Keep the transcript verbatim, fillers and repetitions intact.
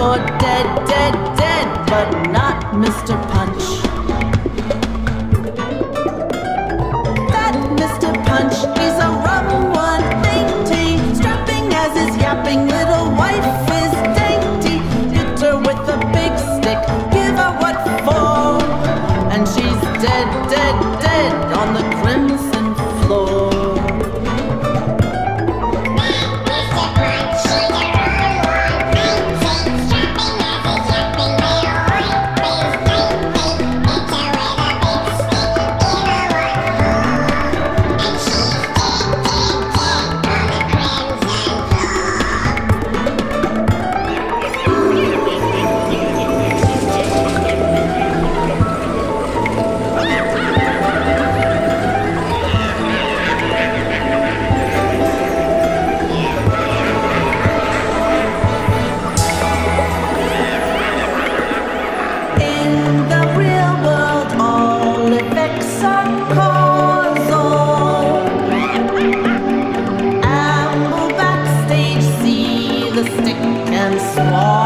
You're dead, dead, dead, but not Mister Punch. That Mister Punch, he's a rum one, dainty, strapping as his yapping little wife is dainty. Hit her with a big stick, give her what for, and she's dead, dead, dead on the crimson floor. Stick and small.